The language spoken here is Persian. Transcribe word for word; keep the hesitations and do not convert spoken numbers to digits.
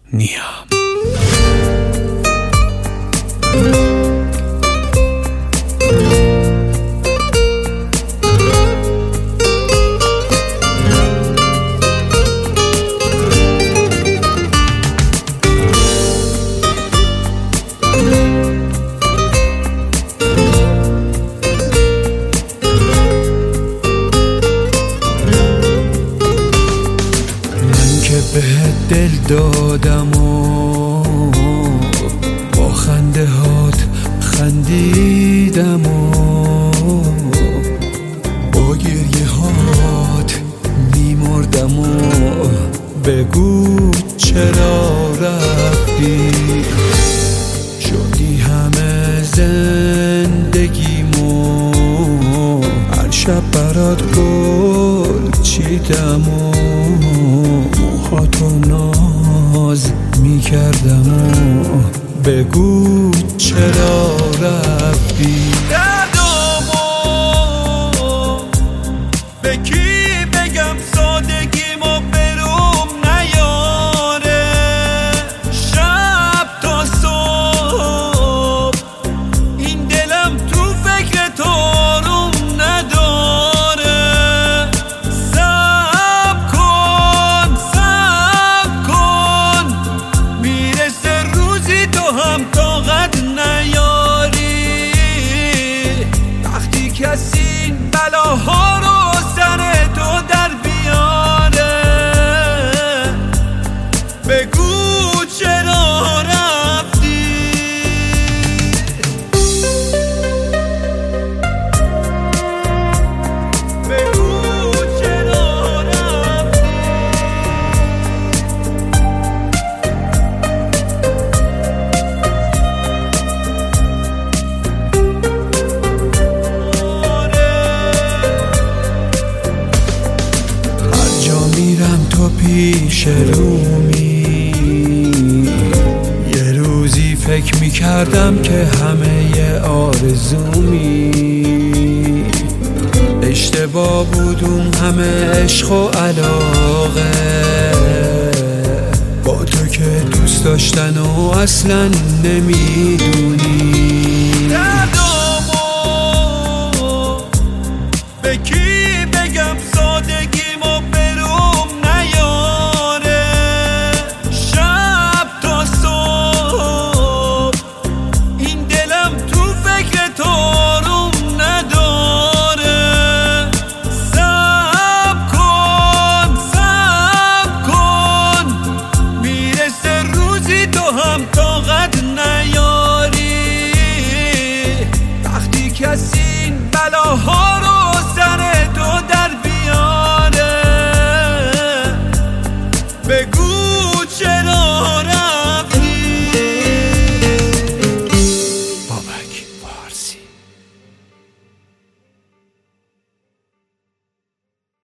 نیام. بهت دل دادم و با خنده هات خندیدم و با گریه هات میمردم و بگو چرا رفتی. شدی همه زندگیمو، هر شب برات گل چیدم و موهاتو ناز میکردم و بگو چرا رفتی. دردامو به کی بگم سادگیمو بروم نیاره، شب تا صبح این دلم تو فکر تو روم نداره. صبر کن صبر کن میرسه روزی تو هم طاقت نیاری، وقتی کسی این بلاها رو سر تو در بیاره. بگو چرا رفتی. بگو چرا رفتی. هر جا میرم تو پیش رومی، یه روزی فکر میکردم که همه آرزومی. اشتباه بود اون همه عشق و علاقه، با تو که دوست داشتن و اصلا نمیدونی. دردامو به کی بگم سادگیمو بروم نیاره، شب تا صبح این دلم تو فکر تو روم نداره. صبر کن صبر کن میرسه روزی تو هم طاقت نیاری، وقتی کسی این بلاها رو سر تو در بیاره. بگو